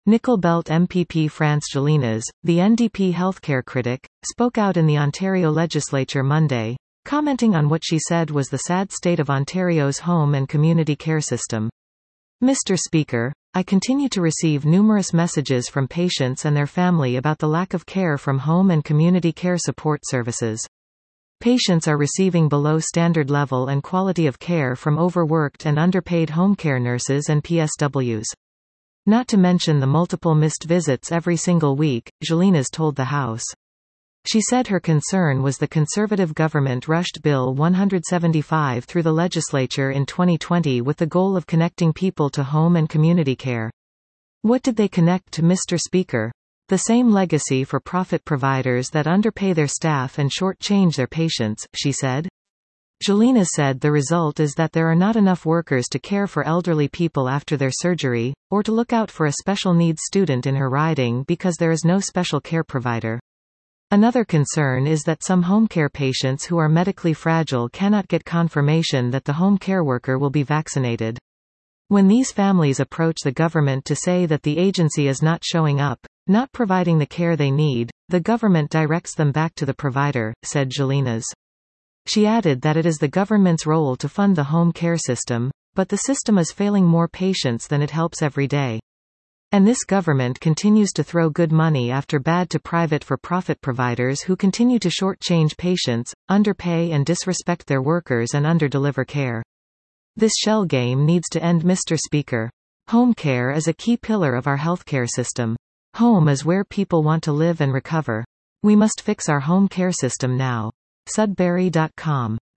Nickel Belt MPP France Gélinas, the NDP healthcare critic, spoke out in the Ontario legislature Monday, commenting on what she said was the sad state of Ontario's home and community care system. Mr. Speaker, I continue to receive numerous messages from patients and their family about the lack of care from home and community care support services. Patients are receiving below standard level and quality of care from overworked and underpaid home care nurses and PSWs. Not to mention the multiple missed visits every single week, Gélinas told the House. She said her concern was the Conservative government rushed Bill 175 through the legislature in 2020 with the goal of connecting people to home and community care. What did they connect to, Mr. Speaker? The same legacy for profit providers that underpay their staff and shortchange their patients, she said. Gélinas said the result is that there are not enough workers to care for elderly people after their surgery, or to look out for a special needs student in her riding because there is no special care provider. Another concern is that some home care patients who are medically fragile cannot get confirmation that the home care worker will be vaccinated. When these families approach the government to say that the agency is not showing up, not providing the care they need, the government directs them back to the provider, said Gélinas. She added that it is the government's role to fund the home care system, but the system is failing more patients than it helps every day. And this government continues to throw good money after bad to private for-profit providers who continue to shortchange patients, underpay and disrespect their workers and underdeliver care. This shell game needs to end, Mr. Speaker. Home care is a key pillar of our healthcare system. Home is where people want to live and recover. We must fix our home care system now. Sudbury.com